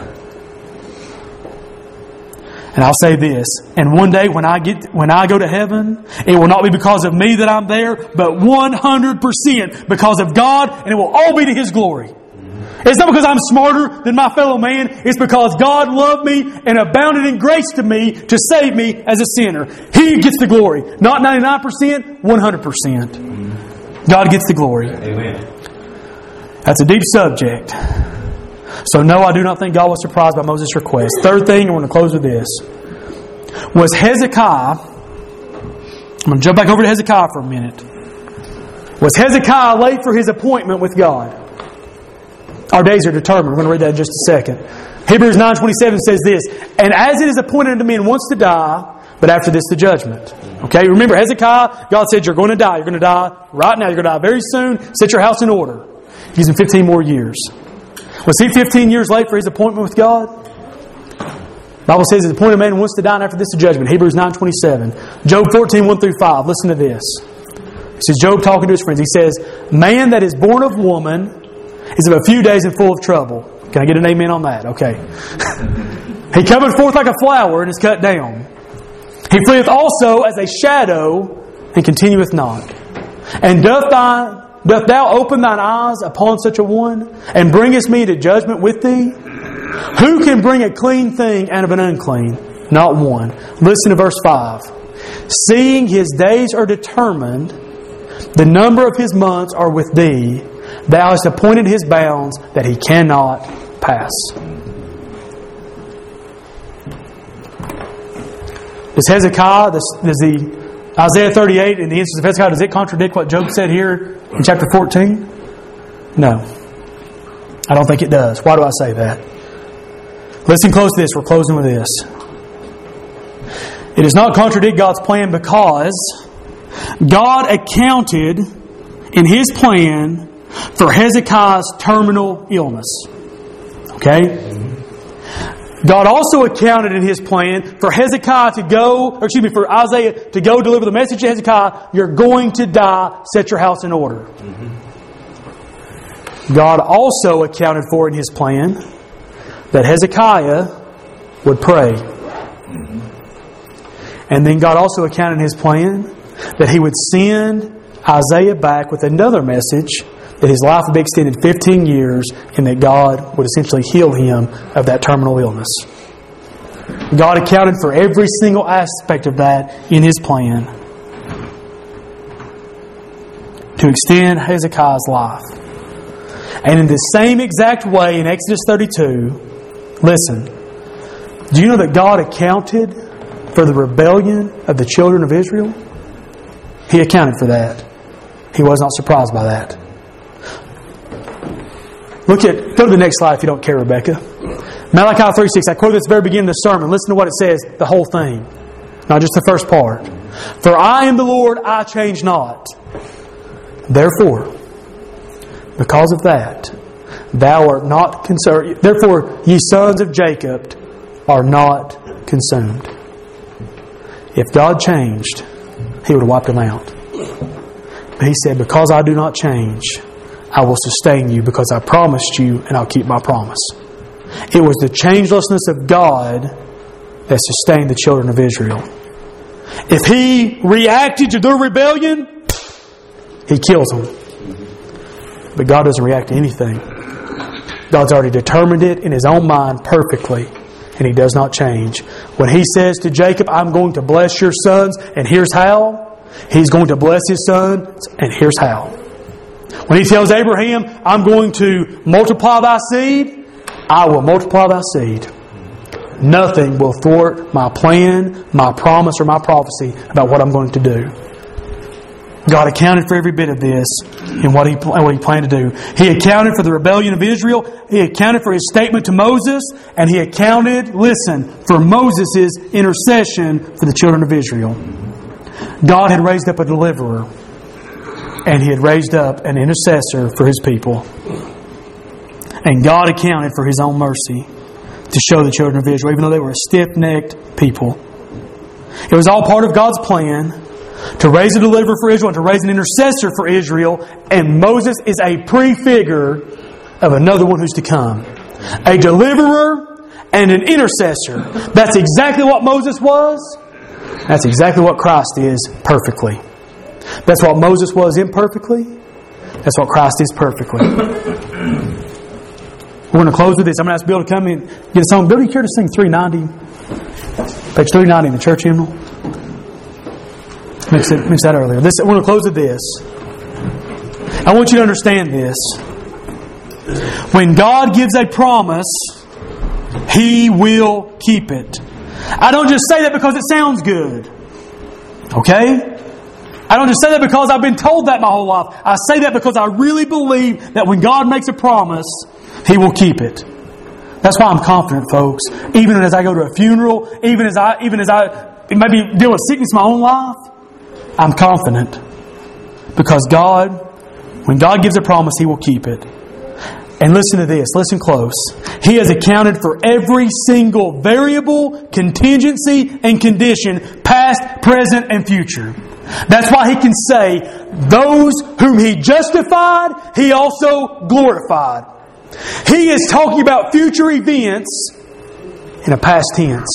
And I'll say this, and one day when I get when I go to heaven, it will not be because of me that I'm there, but one hundred percent because of God, and it will all be to His glory. It's not because I'm smarter than my fellow man. It's because God loved me and abounded in grace to me to save me as a sinner. He gets the glory. Not ninety-nine percent, one hundred percent. God gets the glory. Amen. That's a deep subject. So no, I do not think God was surprised by Moses' request. Third thing, I want to close with this. Was Hezekiah, I'm going to jump back over to Hezekiah for a minute. Was Hezekiah late for his appointment with God? Our days are determined. We're going to read that in just a second. Hebrews nine twenty-seven says this, and as it is appointed unto men once to die, but after this the judgment. Okay, remember Hezekiah, God said you're going to die. You're going to die right now. You're going to die very soon. Set your house in order. He gives him fifteen more years. Was he fifteen years late for his appointment with God? The Bible says, the appointed man wants to die, and after this the judgment. Hebrews nine twenty-seven. Job fourteen, one through five. Listen to this. This is Job talking to his friends. He says, man that is born of woman is of a few days and full of trouble. Can I get an amen on that? Okay. He cometh forth like a flower and is cut down. He fleeth also as a shadow and continueth not. And doth thy Doth thou open thine eyes upon such a one, and bringest me to judgment with thee? Who can bring a clean thing out of an unclean? Not one. Listen to verse five. Seeing his days are determined, the number of his months are with thee, thou hast appointed his bounds that he cannot pass. Does Hezekiah, does the Isaiah thirty-eight in the instance of Hezekiah, does it contradict what Job said here in chapter fourteen? No. I don't think it does. Why do I say that? Listen close to this. We're closing with this. It does not contradict God's plan because God accounted in His plan for Hezekiah's terminal illness. Okay? God also accounted in His plan for Hezekiah to go, or excuse me, for Isaiah to go deliver the message to Hezekiah, you're going to die, set your house in order. Mm-hmm. God also accounted for in His plan that Hezekiah would pray. Mm-hmm. And then God also accounted in His plan that He would send Isaiah back with another message that his life would be extended fifteen years and that God would essentially heal him of that terminal illness. God accounted for every single aspect of that in His plan to extend Hezekiah's life. And in the same exact way in Exodus thirty-two, listen, do you know that God accounted for the rebellion of the children of Israel? He accounted for that. He was not surprised by that. Look at, go to the next slide if you don't care, Rebecca. Malachi three six. I quoted at the very beginning of the sermon. Listen to what it says, the whole thing. Not just the first part. For I am the Lord, I change not. Therefore, because of that, thou art not concerned. Therefore, ye sons of Jacob are not consumed. If God changed, He would have wiped them out. But He said, because I do not change, I will sustain you because I promised you and I'll keep my promise. It was the changelessness of God that sustained the children of Israel. If He reacted to their rebellion, He kills them. But God doesn't react to anything. God's already determined it in His own mind perfectly, and He does not change. When He says to Jacob, I'm going to bless your sons, and here's how, He's going to bless his sons, and here's how. When He tells Abraham, I'm going to multiply thy seed, I will multiply thy seed. Nothing will thwart my plan, my promise, or my prophecy about what I'm going to do. God accounted for every bit of this in what He, what he planned to do. He accounted for the rebellion of Israel. He accounted for His statement to Moses. And He accounted, listen, for Moses' intercession for the children of Israel. God had raised up a deliverer. And He had raised up an intercessor for His people. And God accounted for His own mercy to show the children of Israel, even though they were a stiff-necked people. It was all part of God's plan to raise a deliverer for Israel and to raise an intercessor for Israel. And Moses is a prefigure of another one who's to come. A deliverer and an intercessor. That's exactly what Moses was. That's exactly what Christ is perfectly. That's what Moses was imperfectly. That's what Christ is perfectly. We're going to close with this. I'm going to ask Bill to come in and get us home. Bill, do you care to sing three ninety? Page three ninety in the church hymnal. Mix, it, mix that earlier. This, we're going to close with this. I want you to understand this. When God gives a promise, He will keep it. I don't just say that because it sounds good. Okay? I don't just say that because I've been told that my whole life. I say that because I really believe that when God makes a promise, He will keep it. That's why I'm confident, folks. Even as I go to a funeral, even as I even as I maybe deal with sickness in my own life, I'm confident. Because God, when God gives a promise, He will keep it. And listen to this. Listen close. He has accounted for every single variable, contingency, and condition, past, present, and future. That's why He can say, those whom He justified, He also glorified. He is talking about future events in a past tense.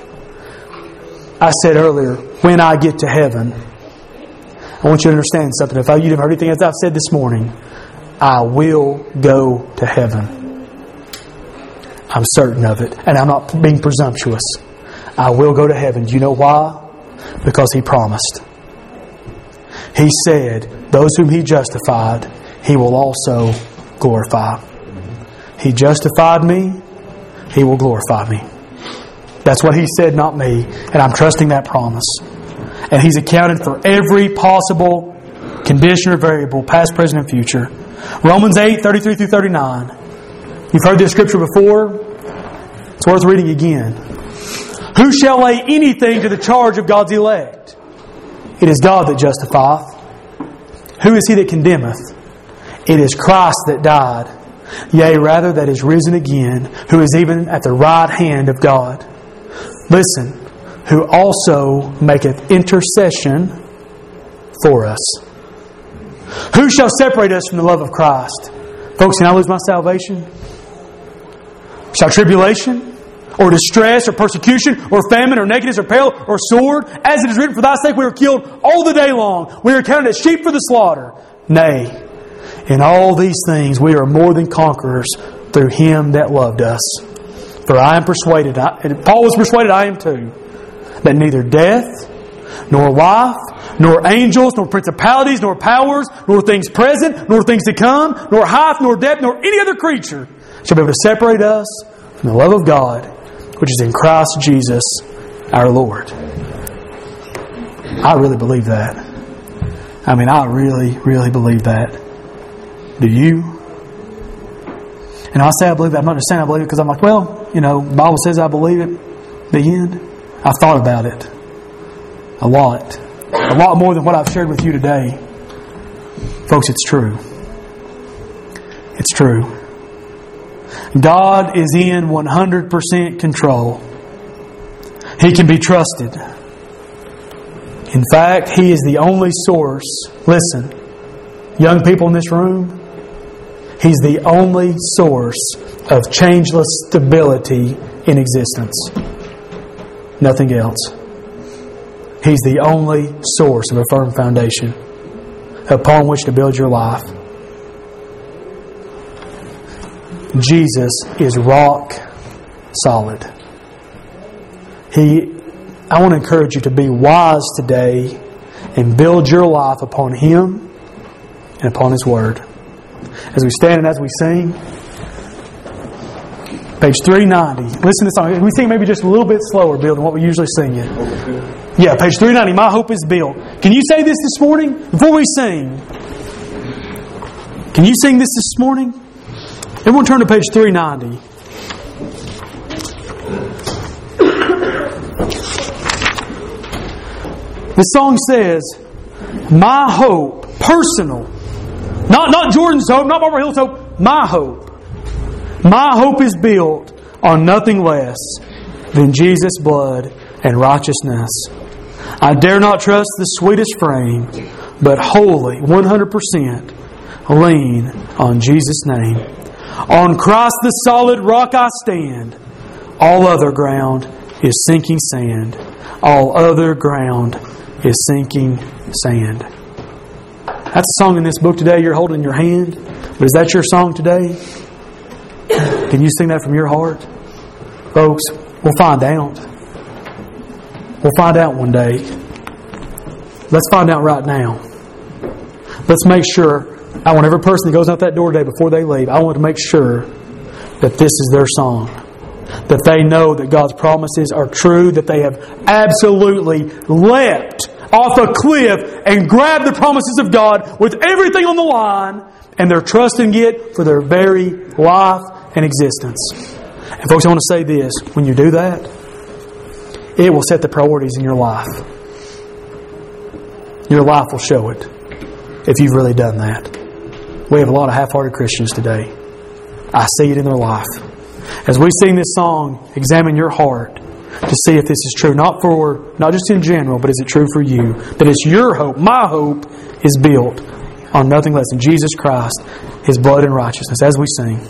I said earlier, when I get to heaven, I want you to understand something. If you've heard anything as I've said this morning, I will go to heaven. I'm certain of it. And I'm not being presumptuous. I will go to heaven. Do you know why? Because He promised. He said, those whom He justified, He will also glorify. He justified me, He will glorify me. That's what He said, not me. And I'm trusting that promise. And He's accounted for every possible condition or variable, past, present, and future. Romans eight, thirty-three through thirty-nine. You've heard this scripture before. It's worth reading again. Who shall lay anything to the charge of God's elect? It is God that justifieth. Who is he that condemneth? It is Christ that died. Yea, rather, that is risen again, who is even at the right hand of God. Listen, who also maketh intercession for us. Who shall separate us from the love of Christ? Folks, can I lose my salvation? Shall tribulation, or distress, or persecution, or famine, or nakedness, or peril, or sword? As it is written, for thy sake we are killed all the day long. We are counted as sheep for the slaughter. Nay, in all these things we are more than conquerors through Him that loved us. For I am persuaded, I, and Paul was persuaded, I am too, that neither death, nor life, nor angels, nor principalities, nor powers, nor things present, nor things to come, nor height, nor depth, nor any other creature shall be able to separate us from the love of God, which is in Christ Jesus our Lord. I really believe that. I mean, I really, really believe that. Do you? And I say I believe that. I'm not just saying I believe it because I'm like, well, you know, the Bible says I believe it. The end. I've thought about it. A lot. A lot more than what I've shared with you today. Folks, it's true. It's true. God is in one hundred percent control. He can be trusted. In fact, He is the only source. Listen, young people in this room, He's the only source of changeless stability in existence. Nothing else. He's the only source of a firm foundation upon which to build your life. Jesus is rock solid. He, I want to encourage you to be wise today and build your life upon Him and upon His Word. As we stand and as we sing, page three ninety. Listen to the song. We sing maybe just a little bit slower, Bill, than what we usually sing it. Yeah, page three ninety. My hope is built. Can you say this this morning before we sing? Can you sing this this morning? Everyone turn to page three ninety. The song says, my hope, personal, not, not Jordan's hope, not Barbara Hill's hope, my hope. My hope is built on nothing less than Jesus' blood and righteousness. I dare not trust the sweetest frame, but wholly, one hundred percent, lean on Jesus' name. On Christ the solid rock I stand. All other ground is sinking sand. All other ground is sinking sand. That's a song in this book today you're holding in your hand. But is that your song today? Can you sing that from your heart? Folks, we'll find out. We'll find out one day. Let's find out right now. Let's make sure, I want every person that goes out that door today before they leave, I want to make sure that this is their song. That they know that God's promises are true, that they have absolutely leapt off a cliff and grabbed the promises of God with everything on the line, and they're trusting it for their very life and existence. And folks, I want to say this. When you do that, it will set the priorities in your life. Your life will show it if you've really done that. We have a lot of half-hearted Christians today. I see it in their life. As we sing this song, examine your heart to see if this is true. Not for, not just in general, but is it true for you? That it's your hope, my hope, is built on nothing less than Jesus Christ, His blood and righteousness. As we sing.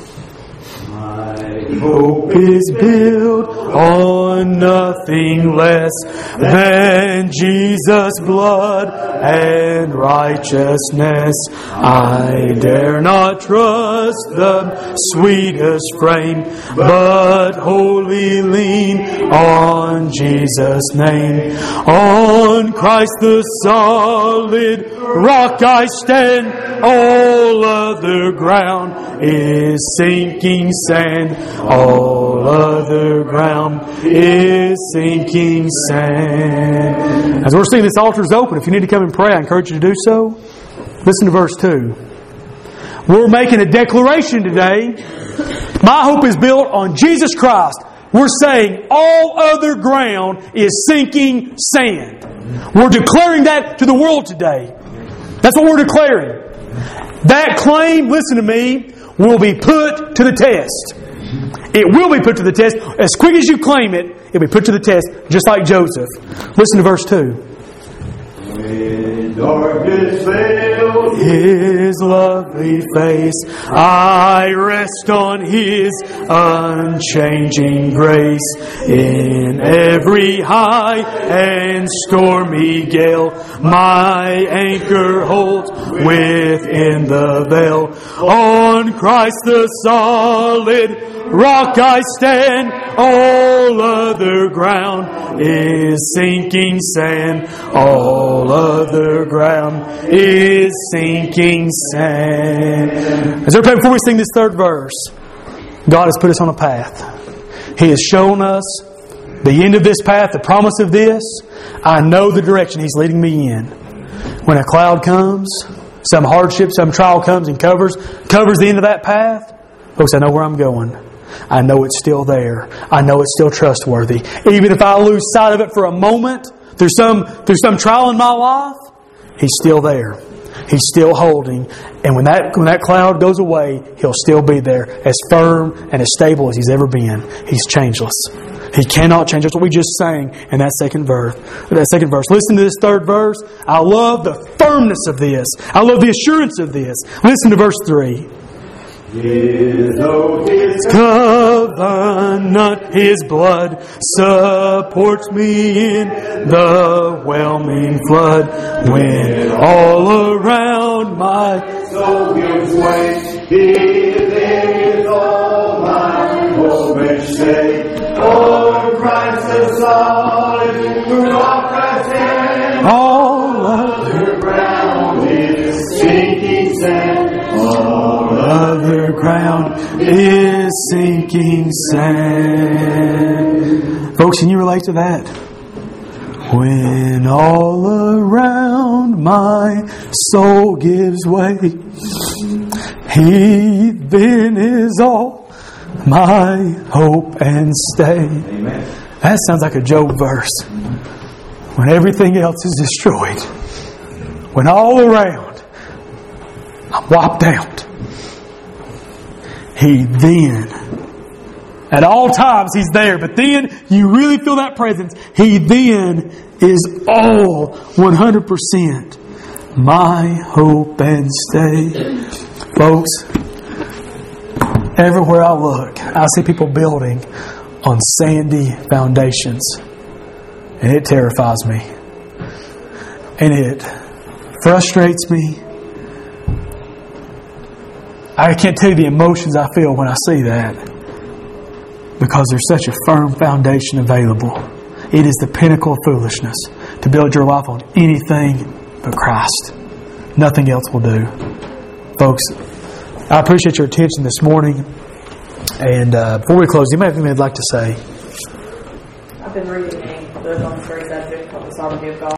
My hope is built on nothing less than Jesus' blood and righteousness. I dare not trust the sweetest frame, but wholly lean on Jesus' name. On Christ the solid rock I stand. All other ground is sinking sand. All other ground is sinking sand. As we're seeing this altar is open, if you need to come and pray, I encourage you to do so. Listen to verse two. We're making a declaration today. My hope is built on Jesus Christ. We're saying all other ground is sinking sand. We're declaring that to the world today. That's what we're declaring. That claim, listen to me, will be put to the test. It will be put to the test. As quick as you claim it, it will be put to the test, just like Joseph. Listen to verse two. When darkness veils His lovely face, I rest on His unchanging grace. In every high and stormy gale, my anchor holds within the veil. On Christ the solid rock I stand. All other ground is sinking sand. All other ground is sinking sand. As everybody, before we sing this third verse, God has put us on a path. He has shown us the end of this path, the promise of this. I know the direction He's leading me in. When a cloud comes, some hardship, some trial comes and covers covers the end of that path, folks, I know where I'm going. I know it's still there. I know it's still trustworthy. Even if I lose sight of it for a moment, through some through some trial in my life, He's still there. He's still holding. And when that when that cloud goes away, He'll still be there, as firm and as stable as He's ever been. He's changeless. He cannot change. That's what we just sang in that second verse. That second verse. Listen to this third verse. I love the firmness of this. I love the assurance of this. Listen to verse three. His covenant, His blood supports me in the whelming flood. When all around my soul gives way, He is all my hope and stay. Oh, Christ the solid rock I stand. All other ground is sinking sand. All other ground is sinking sand. Folks, can you relate to that? When all around my soul gives way, He then is all my hope and stay. Amen. That sounds like a Job verse. When everything else is destroyed, when all around I'm wiped out, He then, at all times He's there, but then you really feel that presence. He then is all one hundred percent my hope and stay. Folks, everywhere I look, I see people building on sandy foundations. And it terrifies me. And it frustrates me. I can't tell you the emotions I feel when I see that. Because there's such a firm foundation available. It is the pinnacle of foolishness to build your life on anything but Christ. Nothing else will do. Folks, I appreciate your attention this morning. And uh, before we close, do you have anything you'd like to say? I've been reading a book on the very subject called The Sovereignty of God.